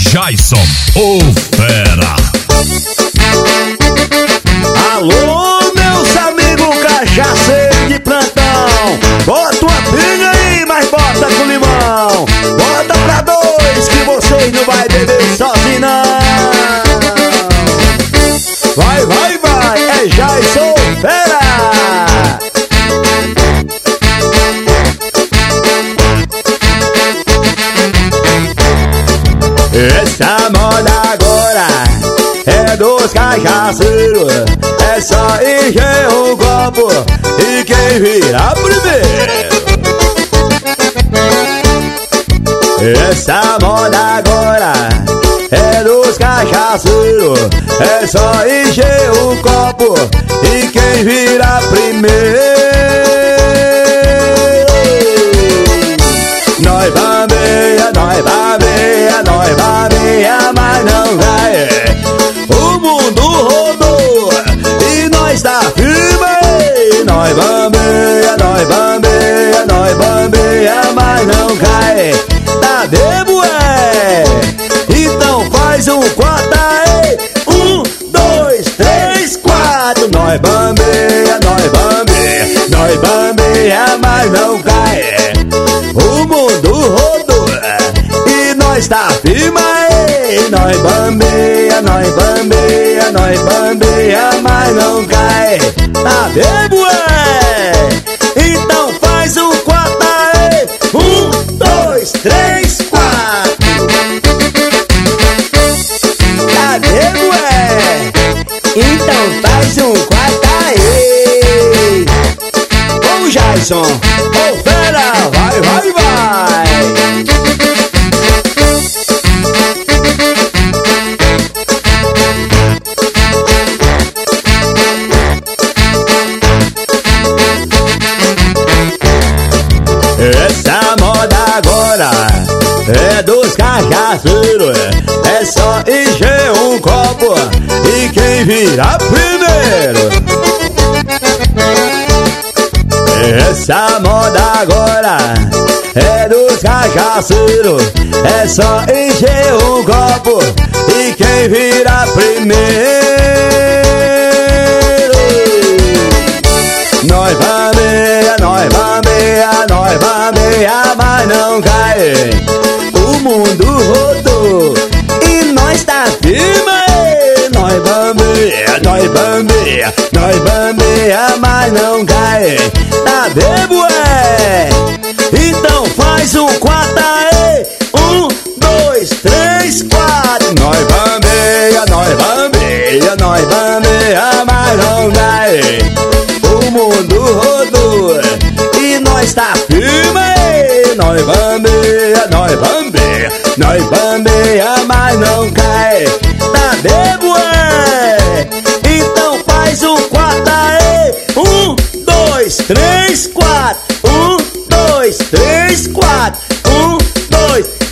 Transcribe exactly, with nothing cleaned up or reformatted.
Jason, o fera. Alô, meus amigos cachaceiros de plantão, bota uma pinga aí, mas bota com limão. Bota pra dois que vocês não vai beber sozinho não. Vai, vai, vai, é Jason fera. Essa moda agora é dos cachaceiros, é só encher um copo e quem virar primeiro. Essa moda agora é dos cachaceiros, é só encher um copo e quem virar primeiro. Nós bambeia, nós bambeia, nós bambeia, mas não vai. O mundo rodou e nós tá firme. Nós bambeia, nós bambeia, nós bambeia, mas não cai. Tá bebo é? Então faz um quatro aí. Um, dois, três, quatro. Nós bambeia, nós bambeia, nós bambeia, mas não cai. O mundo rodou e nós tá firme. Nós bambeia, nós bambeia, nós bambeia, mas não cai. Tá bebo é? Então faz um quatro aí. Um, dois, três, quatro. Tá bebo é? Então faz um quatro aí. Ô Jason, ô fera, vai, vai, vai. Essa moda agora é dos cachaceiros, é só encher um copo e quem virar primeiro. Essa moda agora é dos cachaceiros, é só encher um copo e quem virar primeiro. Nós bambeia, nós bambeia, nós bambeia, mas não cai. O mundo rodou e nós tá firme. Nós bambeia, nós bambeia, nós bambeia, mas não cai. Tá bebo é? Então faz um quatro aí. Um, dois, três, quatro. Nós bambeia, nós bambeia, nós bambeia, mas não cai. O mundo rodou e nós tá firme. Nós bambeia, nós bambeia, nós bambeia, mas não cai. Tá bebo é? Então faz um quatro aí. Um, dois, três, quatro. Um, dois, três, quatro. Um, dois,